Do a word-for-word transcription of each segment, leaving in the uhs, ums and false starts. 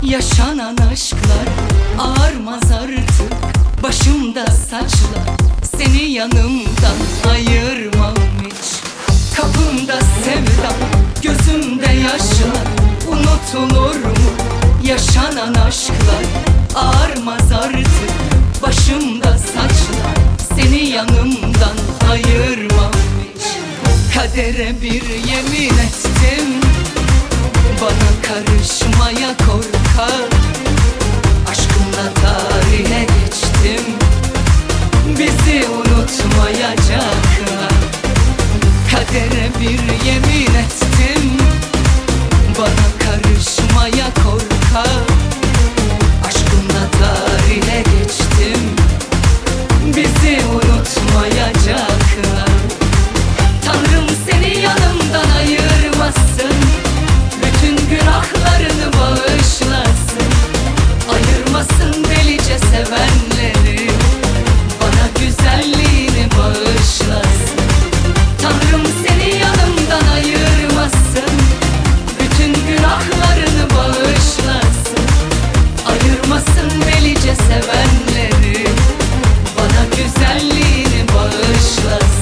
Yaşanan aşklar ağarmaz artık. Başımda saçlar, seni yanımdan ayırmam hiç. Kapımda sevdam, gözümde yaşlar, unutulur mu yaşanan aşklar? Ağarmaz artık başımda saçlar, seni yanımdan ayırmam hiç. Kadere bir yemin ettim, bana karışmaya korkak. Aşkımla tarihe geçtim, bizi unutmayacaklar. Kadere bir yemin ettim, bana karışmaya korkak. Aşkımla tarihe geçtim, bizi unutmayacaklar. Tanrım seni yanımdan ayırmasın, bütün günahlarını bağışlasın. Ayırmasın delice sevenleri, bana güzelliğini bağışlasın. Tanrım seni yanımdan ayırmasın, bütün günahlarını bağışlasın. Ayırmasın delice sevenleri, bana güzelliğini bağışlasın.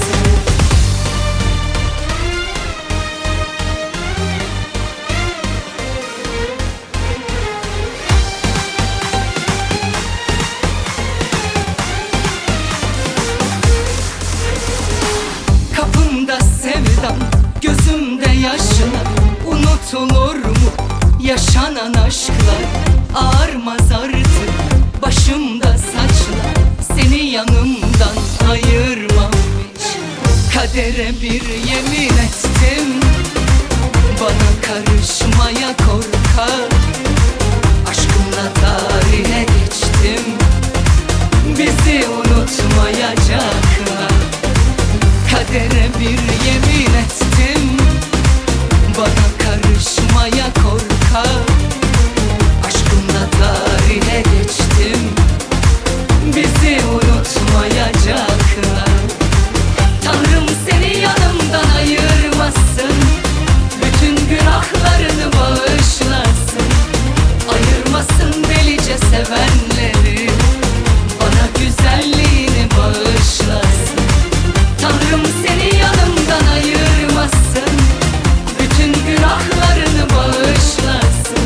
Kapımda sevdam, gözümde yaşlar, unutulur mu yaşanan aşklar? Ağarmaz artık başımda saçlar, seni yanımdan ayırmam hiç. Kadere bir yemin ettim, bana karışmaya korkak. Aşkımla tarihe geçtim, bizi unutmayacaklar. Kadere bir yemin ettim, bana karışmaya korkak. Aşkımla tarihe geçtim, bizi unutmayacaklar. Tanrım seni yanımdan ayırmasın, bütün günahlarını bağışlasın. Ayırmasın delice sevenleri, bana güzelliğini bağışlasın. Tanrım seni yanımdan ayırmasın, bütün günahlarını bağışlasın.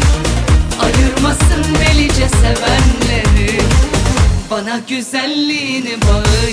Ayırmasın delice sevenleri, bana güzelliğini bağışlasın.